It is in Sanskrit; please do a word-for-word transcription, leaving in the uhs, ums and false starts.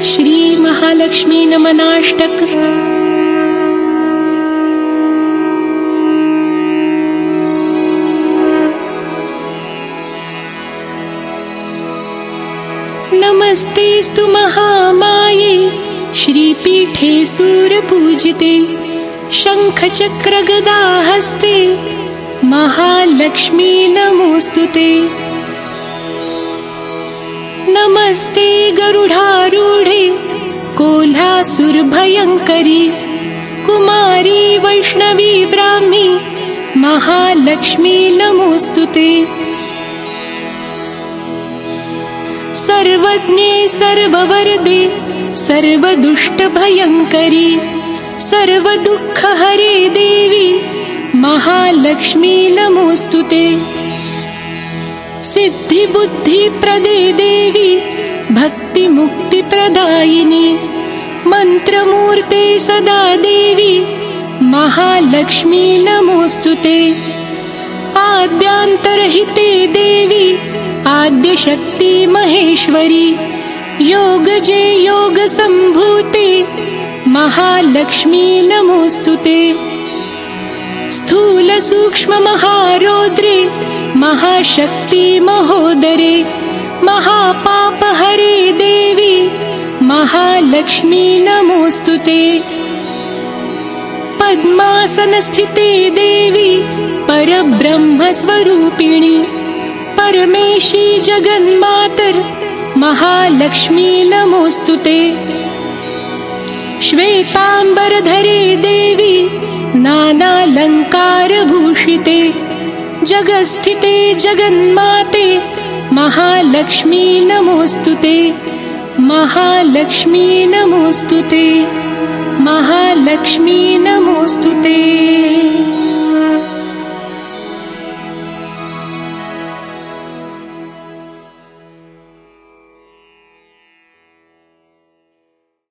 श्री महालक्ष्मी नमनाष्टक। नमस्तेस्तु महामाये श्रीपीठे सूरपूजिते शङ्खचक्रगदाहस्ते महालक्ष्मी नमोस्तुते। नमस्ते गरुडारूढे कोल्हासुरभयङ्करी कुमारी वैष्णवी ब्राह्मी महालक्ष्मी नमोस्तुते। सर्वज्ञे सर्ववरदे सर्वदुष्टभयङ्करी सर्वदुःखहरे देवी महालक्ष्मी नमोस्तुते। सिद्धिबुद्धिप्रदे देवी भक्तिमुक्तिप्रदायिनी मन्त्रमूर्ते सदा देवी महालक्ष्मी नमोस्तुते। आद्यान्तरहिते देवी आद्यशक्ति महेश्वरी योगजे योगसम्भूते महालक्ष्मी नमोस्तुते। स्थूलसूक्ष्ममहारौद्रे महाशक्ति महोदरे महापापहरे देवी महालक्ष्मी नमोस्तुते। पद्मासनस्थिते देवी परब्रह्मस्वरूपिणी परमेशी जगन्मातर महालक्ष्मी नमोस्तुते। श्वेतांबरधरे देवी नानालंकारभूषिते जगस्थिते जगन्माते महालक्ष्मी नमोस्तुते। महालक्ष्मी नमोस्तुते। महालक्ष्मी नमोस्तुते।